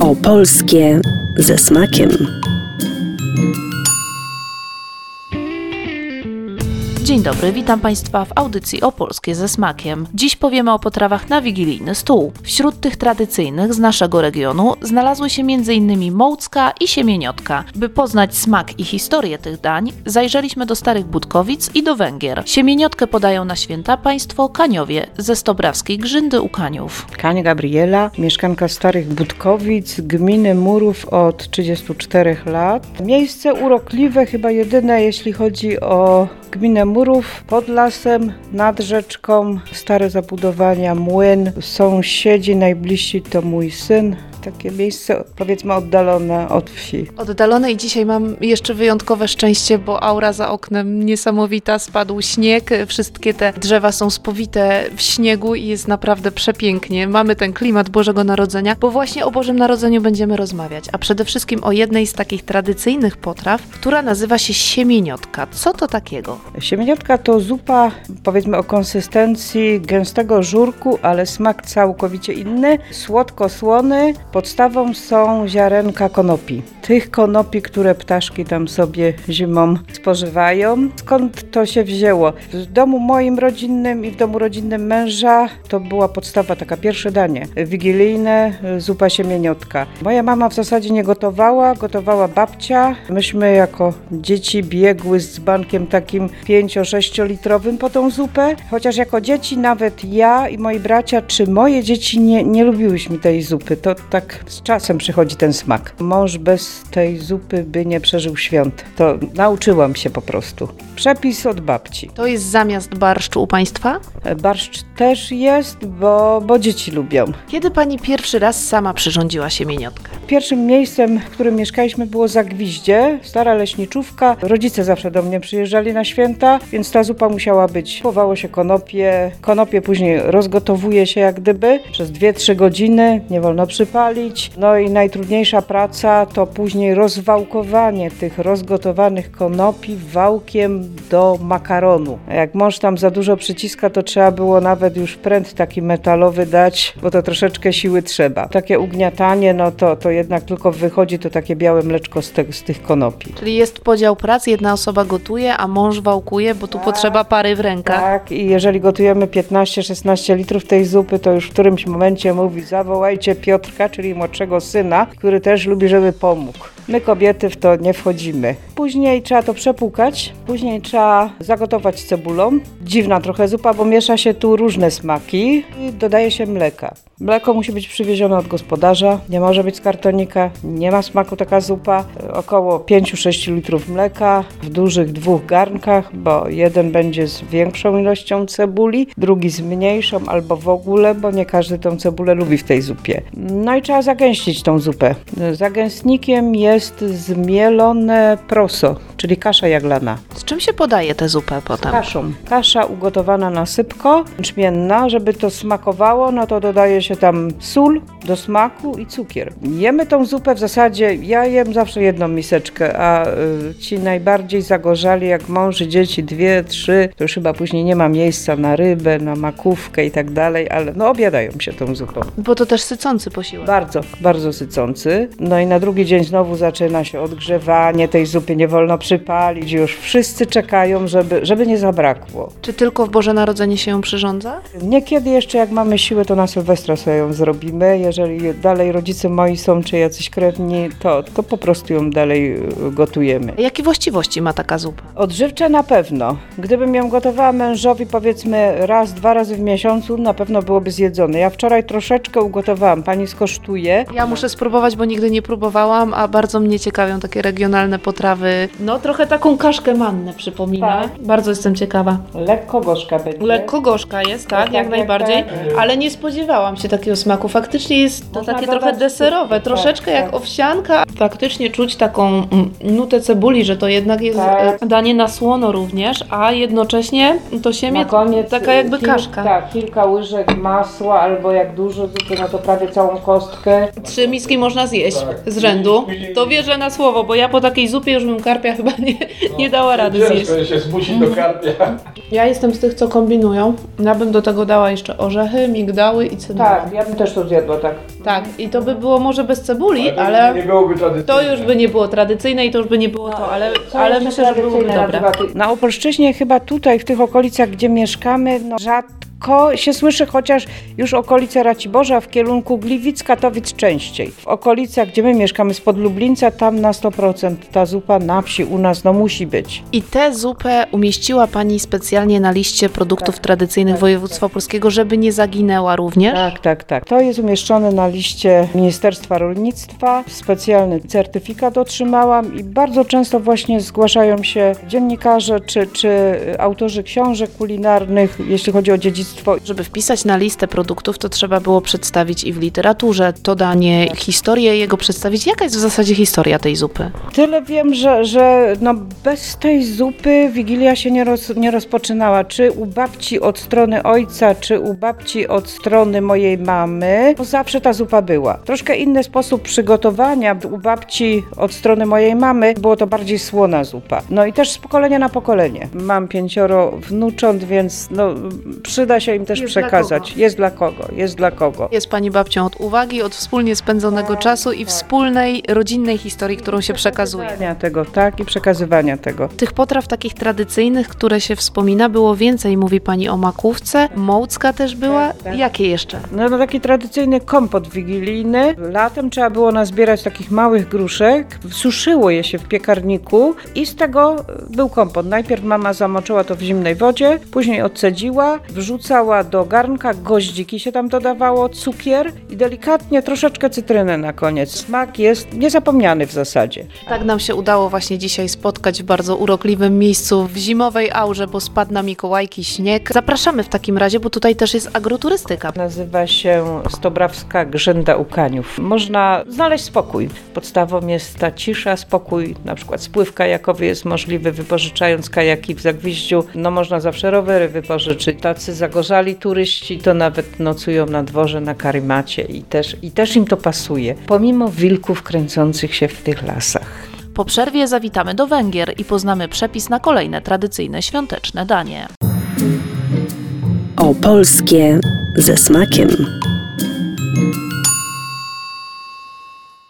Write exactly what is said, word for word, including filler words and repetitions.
Opolskie ze smakiem. Dzień dobry, witam Państwa w audycji Opolskie ze smakiem. Dziś powiemy o potrawach na wigilijny stół. Wśród tych tradycyjnych z naszego regionu znalazły się między innymi mołcka i siemieniotka. By poznać smak i historię tych dań, zajrzeliśmy do Starych Budkowic i do Węgier. Siemieniotkę podają na święta państwo Kaniowie ze Stobrawskiej Grzyndy u Kaniów. Kań Gabriela, mieszkanka Starych Budkowic, gminy Murów od trzydziestu czterech lat. Miejsce urokliwe, chyba jedyne, jeśli chodzi o gminę Murów, pod lasem, nad rzeczką, stare zabudowania, młyn, sąsiedzi, najbliżsi to mój syn. Takie miejsce, powiedzmy, oddalone od wsi. Oddalone i dzisiaj mam jeszcze wyjątkowe szczęście, bo aura za oknem niesamowita, spadł śnieg, wszystkie te drzewa są spowite w śniegu i jest naprawdę przepięknie. Mamy ten klimat Bożego Narodzenia, bo właśnie o Bożym Narodzeniu będziemy rozmawiać, a przede wszystkim o jednej z takich tradycyjnych potraw, która nazywa się siemieniotka. Co to takiego? Siemieniotka to zupa, powiedzmy, o konsystencji gęstego żurku, ale smak całkowicie inny, słodko-słony. Podstawą są ziarenka konopi. Tych konopi, które ptaszki tam sobie zimą spożywają. Skąd to się wzięło? W domu moim rodzinnym i w domu rodzinnym męża to była podstawa, taka pierwsze danie. Wigilijne, zupa siemieniotka. Moja mama w zasadzie nie gotowała, gotowała babcia. Myśmy jako dzieci biegły z bankiem takim pięcio-sześciolitrowym po tą zupę. Chociaż jako dzieci nawet ja i moi bracia, czy moje dzieci nie, nie lubiłyśmy tej zupy. To tak z czasem przychodzi ten smak. Mąż bez tej zupy by nie przeżył świąt. To nauczyłam się po prostu. Przepis od babci. To jest zamiast barszczu u Państwa? Barszcz też jest, bo, bo dzieci lubią. Kiedy Pani pierwszy raz sama przyrządziła siemieniotkę? Pierwszym miejscem, w którym mieszkaliśmy, było Zagwiździe, stara leśniczówka. Rodzice zawsze do mnie przyjeżdżali na święta, więc ta zupa musiała być. Chowało się konopie. Konopie później rozgotowuje się jak gdyby przez dwie trzy godziny. Nie wolno przypalić. No i najtrudniejsza praca to później rozwałkowanie tych rozgotowanych konopi wałkiem do makaronu. Jak mąż tam za dużo przyciska, to trzeba było nawet już pręt taki metalowy dać, bo to troszeczkę siły trzeba. Takie ugniatanie, no to, to jednak tylko wychodzi to takie białe mleczko z, te, z tych konopi. Czyli jest podział prac, jedna osoba gotuje, a mąż wałkuje, bo tu tak, potrzeba pary w rękach. Tak, i jeżeli gotujemy piętnaście szesnaście litrów tej zupy, to już w którymś momencie mówi: zawołajcie Piotrka, czyli młodszego syna, który też lubi, żeby pomógł. My kobiety w to nie wchodzimy. Później trzeba to przepłukać, później trzeba zagotować cebulą. Dziwna trochę zupa, bo miesza się tu różne smaki i dodaje się mleka. Mleko musi być przywiezione od gospodarza, nie może być z kartonika, nie ma smaku taka zupa. Około pięć sześć litrów mleka w dużych dwóch garnkach, bo jeden będzie z większą ilością cebuli, drugi z mniejszą albo w ogóle, bo nie każdy tą cebulę lubi w tej zupie. No i trzeba zagęścić tą zupę. Zagęstnikiem jest zmielone proso, czyli kasza jaglana. Z czym się podaje tę zupę potem? Z kaszą. Kasza ugotowana na sypko, jęczmienna. Żeby to smakowało, no to dodaje się tam sól do smaku i cukier. Jemy tą zupę w zasadzie, ja jem zawsze jedną miseczkę, a y, ci najbardziej zagorzali, jak mąż i dzieci, dwie, trzy, to już chyba później nie ma miejsca na rybę, na makówkę i tak dalej, ale no obiadają się tą zupą. Bo to też sycący posiłek. Bardzo, bardzo sycący. No i na drugi dzień znowu zaczyna się odgrzewanie tej zupy, nie wolno przypalić, już wszyscy czekają, żeby, żeby nie zabrakło. Czy tylko w Boże Narodzenie się ją przyrządza? Niekiedy jeszcze, jak mamy siłę, to na Sylwestra sobie ją zrobimy. Jeżeli dalej rodzice moi są, czy jacyś krewni, to, to po prostu ją dalej gotujemy. A jakie właściwości ma taka zupa? Odżywcze na pewno. Gdybym ją gotowała mężowi, powiedzmy raz, dwa razy w miesiącu, na pewno byłoby zjedzone. Ja wczoraj troszeczkę ugotowałam. Pani skosztuje. Ja muszę spróbować, bo nigdy nie próbowałam, a bardzo mnie ciekawią takie regionalne potrawy. No trochę taką kaszkę mannę przypomina. Tak. Bardzo jestem ciekawa. Lekko gorzka będzie. Lekko gorzka jest, tak, tak jak jak najbardziej, tak. ale nie spodziewałam się takiego smaku. Faktycznie jest to Można takie dodać trochę deserowe, cukier, troszeczkę tak, jak tak. owsianka. Faktycznie czuć taką mm, nutę cebuli, że to jednak jest Tak. e, danie na słono również, a jednocześnie to siemię Na koniec taka jakby kil- kaszka. Tak, kilka łyżek masła, albo jak dużo zupy, no to prawie całą kostkę. Trzy miski można zjeść z rzędu. To To wierzę na słowo, bo ja po takiej zupie już bym karpia chyba nie, No, nie dała rady zjeść. Ciężko się zmusić do karpia. Ja jestem z tych, co kombinują. Ja bym do tego dała jeszcze orzechy, migdały i cynamon. Tak, ja bym też to zjadła, tak. Tak, i to by było może bez cebuli, to ale nie byłoby tradycyjne. to już by nie było tradycyjne i to już by nie było to, ale, ale myślę, że byłoby dobre. Na Opolszczyźnie chyba tutaj, w tych okolicach, gdzie mieszkamy, no rzadko się słyszy, chociaż już okolice Raciborza w kierunku Gliwic, Katowic częściej. W okolicach, gdzie my mieszkamy, spod Lublińca, tam na sto procent ta zupa na wsi u nas no musi być. I tę zupę umieściła Pani specjalnie na liście produktów Tak, tradycyjnych tak, województwa opolskiego, żeby nie zaginęła również? Tak, tak, tak. To jest umieszczone na liście Ministerstwa Rolnictwa. Specjalny certyfikat otrzymałam i bardzo często właśnie zgłaszają się dziennikarze czy, czy autorzy książek kulinarnych, jeśli chodzi o dziedzictwo. Żeby wpisać na listę produktów, to trzeba było przedstawić i w literaturze to danie, historię jego przedstawić. Jaka jest w zasadzie historia tej zupy? Tyle wiem, że, że no bez tej zupy Wigilia się nie, roz, nie rozpoczynała. Czy u babci od strony ojca, czy u babci od strony mojej mamy, bo zawsze ta zupa była. Troszkę inny sposób przygotowania. U babci od strony mojej mamy było to bardziej słona zupa. No i też z pokolenia na pokolenie. Mam pięcioro wnucząt, więc no, przyda się im też Jest przekazać. dla kogo? Jest dla kogo, jest dla kogo. Jest Pani babcią od uwagi, od wspólnie spędzonego czasu i wspólnej, rodzinnej historii, którą się przekazuje. Przekazywania tego, tak, i przekazywania tego. Tych potraw takich tradycyjnych, które się wspomina, było więcej. Mówi Pani o makówce, mołcka też była. Tak, tak. Jakie jeszcze? No to taki tradycyjny kompot wigilijny. Latem trzeba było nazbierać takich małych gruszek, suszyło je się w piekarniku i z tego był kompot. Najpierw mama zamoczyła to w zimnej wodzie, później odcedziła, wrzucała do garnka, goździki się tam dodawało, cukier i delikatnie troszeczkę cytryny na koniec. Smak jest niezapomniany w zasadzie. Tak nam się udało właśnie dzisiaj spotkać w bardzo urokliwym miejscu, w zimowej aurze, bo spadł na Mikołajki śnieg. Zapraszamy w takim razie, bo tutaj też jest agroturystyka. Nazywa się Stobrawska Grzęda u Kaniów. Można znaleźć spokój. Podstawą jest ta cisza, spokój, na przykład spływ kajakowy jest możliwy, wypożyczając kajaki w Zagwiździu. No można zawsze rowery wypożyczyć. Tacy zagorzali turyści to nawet nocują na dworze na karimacie i też, i też im to pasuje, pomimo wilków kręcących się w tych lasach. Po przerwie zawitamy do Węgier i poznamy przepis na kolejne tradycyjne świąteczne danie. Opolskie ze smakiem.